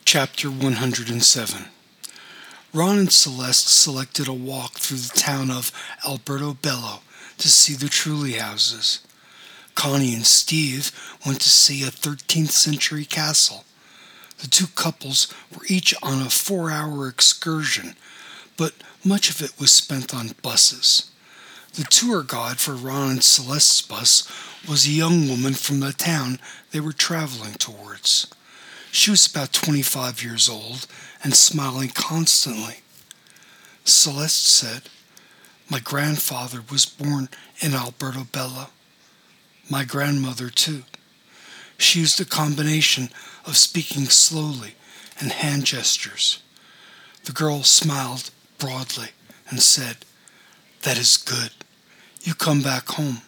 Chapter 107. Ron and Celeste selected a walk through the town of Alberto Bello to see the Truly houses. Connie and Steve went to see a 13th century castle. The two couples were each on a 4-hour excursion, but much of it was spent on buses. The tour guide for Ron and Celeste's bus was a young woman from the town they were traveling towards. She was about 25 years old and smiling constantly. Celeste said, "My grandfather was born in Alberto Bello. My grandmother, too." She used a combination of speaking slowly and hand gestures. The girl smiled broadly and said, "That is good. You come back home."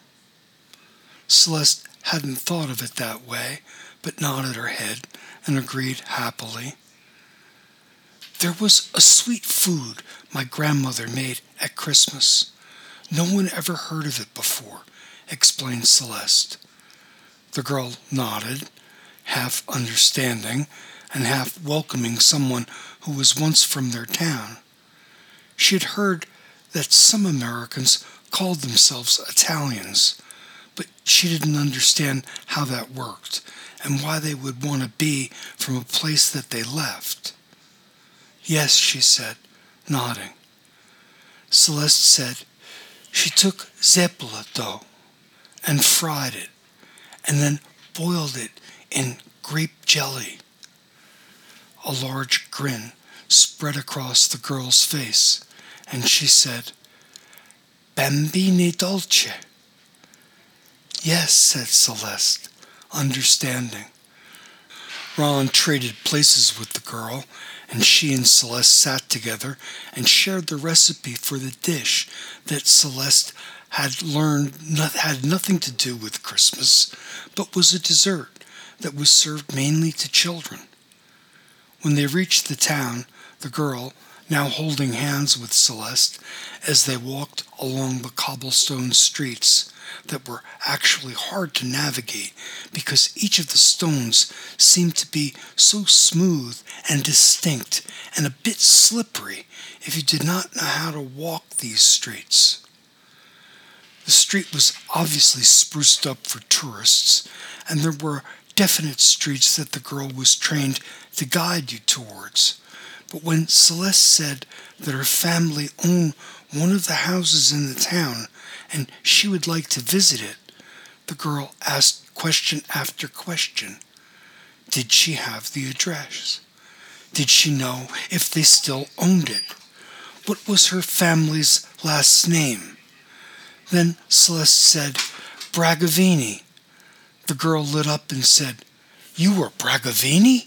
Celeste hadn't thought of it that way, but nodded her head and agreed happily. "There was a sweet food my grandmother made at Christmas. No one ever heard of it before," explained Celeste. The girl nodded, half understanding and half welcoming someone who was once from their town. She had heard that some Americans called themselves Italians, but she didn't understand how that worked and why they would want to be from a place that they left. "Yes," she said, nodding. Celeste said she took zeppole dough and fried it, and then boiled it in grape jelly. A large grin spread across the girl's face, and she said, "Bambini dolce." "Yes," said Celeste, understanding. Ron traded places with the girl, and she and Celeste sat together and shared the recipe for the dish that Celeste had learned had nothing to do with Christmas, but was a dessert that was served mainly to children. When they reached the town, the girl, now holding hands with Celeste as they walked along the cobblestone streets that were actually hard to navigate because each of the stones seemed to be so smooth and distinct and a bit slippery if you did not know how to walk these streets. The street was obviously spruced up for tourists, and there were definite streets that the girl was trained to guide you towards. But when Celeste said that her family owned one of the houses in the town and she would like to visit it, the girl asked question after question. Did she have the address? Did she know if they still owned it? What was her family's last name? Then Celeste said, "Bragavini." The girl lit up and said, "You were Bragavini?"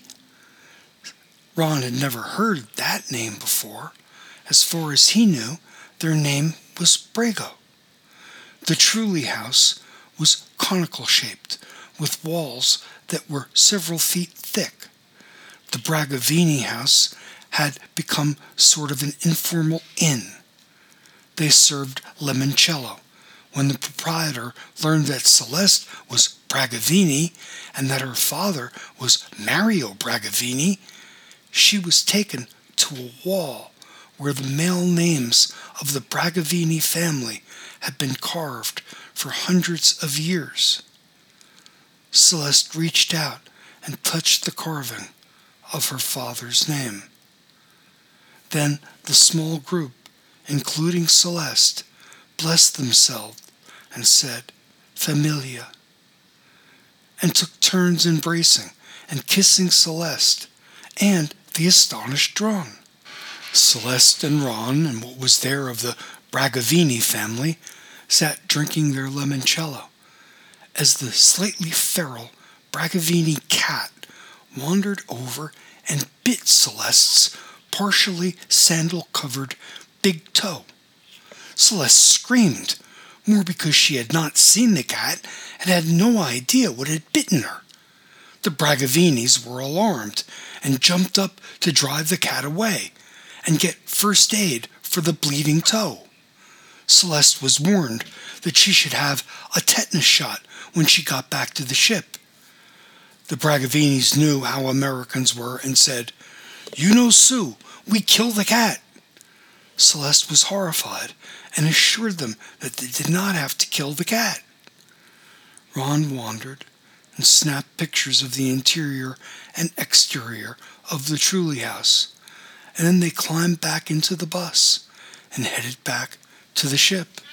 Ron had never heard that name before. As far as he knew, their name was Brago. The Truly house was conical-shaped, with walls that were several feet thick. The Bragavini house had become sort of an informal inn. They served limoncello. When the proprietor learned that Celeste was Bragavini and that her father was Mario Bragavini, she was taken to a wall where the male names of the Bragavini family had been carved for hundreds of years. Celeste reached out and touched the carving of her father's name. Then the small group, including Celeste, blessed themselves and said, "Familia," and took turns embracing and kissing Celeste and the astonished Ron. Celeste and Ron and what was there of the Bragavini family sat drinking their limoncello as the slightly feral Bragavini cat wandered over and bit Celeste's partially sandal-covered big toe. Celeste screamed, more because she had not seen the cat and had no idea what had bitten her. The Bragavinis were alarmed and jumped up to drive the cat away and get first aid for the bleeding toe. Celeste was warned that she should have a tetanus shot when she got back to the ship. The Bragavinis knew how Americans were and said, "You know Sue, we kill the cat." Celeste was horrified and assured them that they did not have to kill the cat. Ron wandered and snapped pictures of the interior and exterior of the Truly House, and then they climbed back into the bus and headed back to the ship.